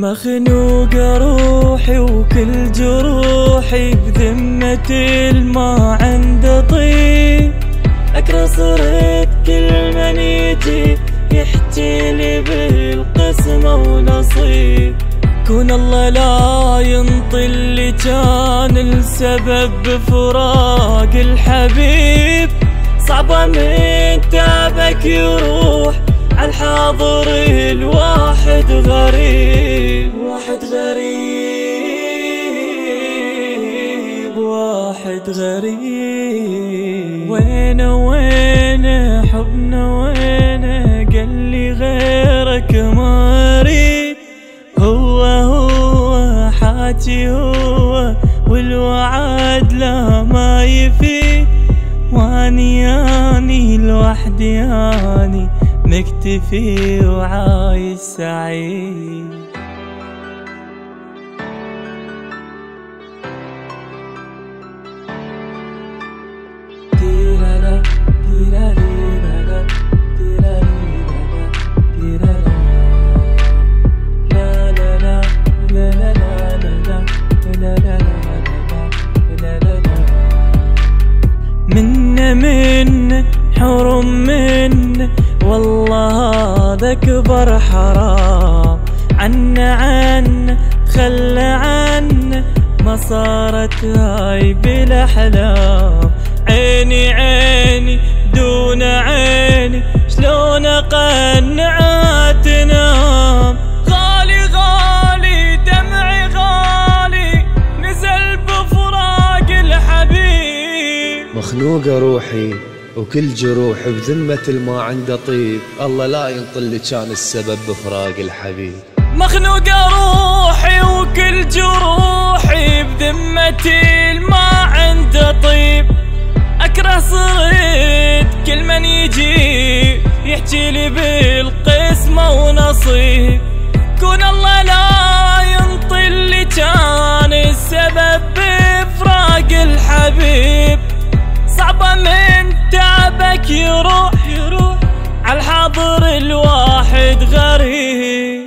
مخنوقة روحي وكل جروحي بذمة الما عنده طيب، أكره صرت كل من يجي يحكي لي بالقسمة ونصيب. كون الله لا ينطي اللي كان السبب بفراق الحبيب، صعبة من تعبك يروح عالحاضر الواحد غريب. واحد غريب واحد غريب، وين حبنا وين؟ قال لي غيرك ما اريد، هو حاجي هو والوعد لا ما يفيد، واني لوحدي اني مكتفي وعايش سعيد. من حرم من والله هذا كبر حرام، عنا تخلى عنا ما صارت هاي بالاحلام. عيني دون عيني شلون اقنع تنام، غالي دمعي غالي نزل بفراق الحبيب. مخنوقة روحي وكل جروح بذمة الما عنده طيب، الله لا ينطي اللي كان السبب بفراق الحبيب. مخنوقة روحي وكل جروحي بذمة الما عنده طيب، أكره صرت كل من يجي يحكي لي بالقسمة ونصيب. كون الله لا ينطي اللي كان السبب بفراق الحبيب، صعبة من تعبك يروح عالحاضر الواحد غريب.